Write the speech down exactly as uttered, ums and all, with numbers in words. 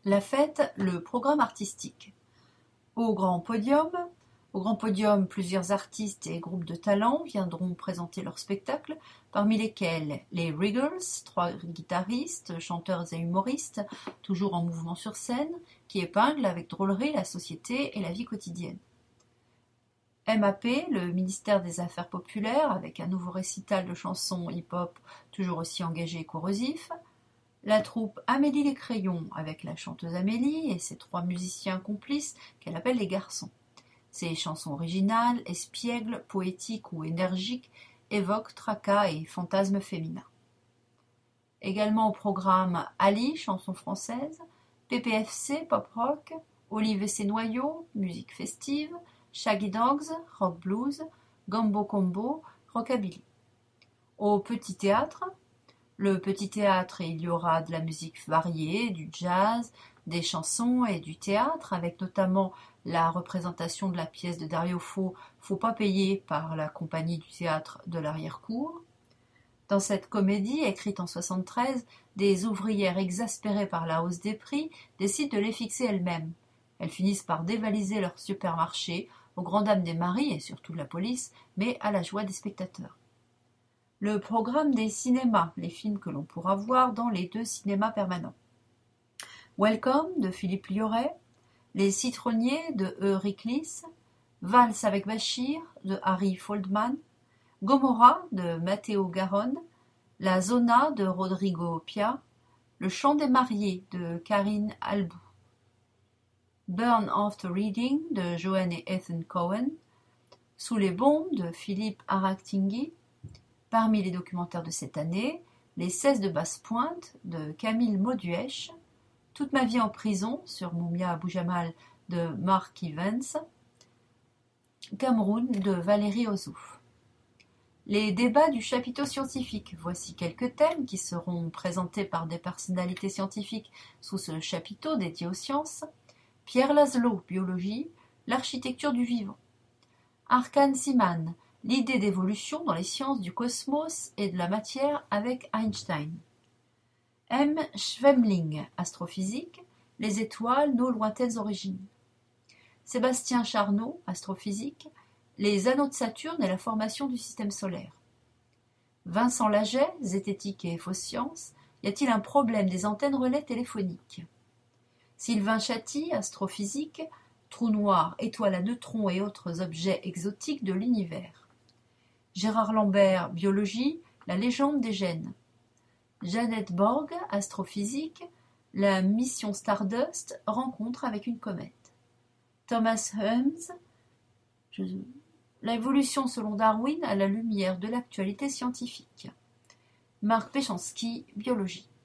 La fête, le programme artistique. Au grand podium, au grand podium, plusieurs artistes et groupes de talents viendront présenter leurs spectacles, parmi lesquels les Riggers, trois guitaristes, chanteurs et humoristes, toujours en mouvement sur scène, qui épinglent avec drôlerie la société et la vie quotidienne. M A P, le ministère des Affaires populaires, avec un nouveau récital de chansons hip-hop toujours aussi engagé et corrosif. La troupe Amélie les Crayons, avec la chanteuse Amélie et ses trois musiciens complices qu'elle appelle les garçons. Ses chansons originales, espiègles, poétiques ou énergiques, évoquent tracas et fantasmes féminins. Également au programme Ali, chanson française, P P F C, pop rock, Olive et ses noyaux, musique festive, Shaggy Dogs, rock blues, Gombo Combo, rockabilly. Au Petit Théâtre, le Petit Théâtre, il y aura de la musique variée, du jazz, des chansons et du théâtre, avec notamment la représentation de la pièce de Dario Fo, Faut pas payer, par la compagnie du théâtre de l'arrière-cour. Dans cette comédie, écrite en soixante-treize, des ouvrières exaspérées par la hausse des prix décident de les fixer elles-mêmes. Elles finissent par dévaliser leur supermarché, aux grandes dames des maris et surtout de la police, mais à la joie des spectateurs. Le programme des cinémas, les films que l'on pourra voir dans les deux cinémas permanents. Welcome de Philippe Liorret, Les Citronniers de E. Riklis, Valse avec Bachir de Harry Foldman, Gomorra de Matteo Garonne, La Zona de Rodrigo Pia, Le Chant des mariés de Karine Albou, Burn After Reading de Joanne et Ethan Cohen, Sous les bombes de Philippe Araktingui. Parmi les documentaires de cette année, Les seize de Basse-Pointe de Camille Mauduèche, Toute ma vie en prison sur Moumia Abou-Jamal de Mark Evans, Cameroun de Valérie Ozouf. Les débats du chapiteau scientifique. Voici quelques thèmes qui seront présentés par des personnalités scientifiques sous ce chapiteau dédié aux sciences. Pierre Laszlo, biologie, l'architecture du vivant. Arkan Siman, l'idée d'évolution dans les sciences du cosmos et de la matière avec Einstein. M. Schwemling, astrophysique, les étoiles, nos lointaines origines. Sébastien Charnot, astrophysique, les anneaux de Saturne et la formation du système solaire. Vincent Laget, zététique et fausse science, y a-t-il un problème des antennes relais téléphoniques? Sylvain Chaty, astrophysique, trous noirs, étoiles à neutrons et autres objets exotiques de l'univers. Gérard Lambert, biologie, la légende des gènes. Jeannette Borg, astrophysique, la mission Stardust, rencontre avec une comète. Thomas Humes, je... l'évolution selon Darwin à la lumière de l'actualité scientifique. Marc Péchanski, biologie.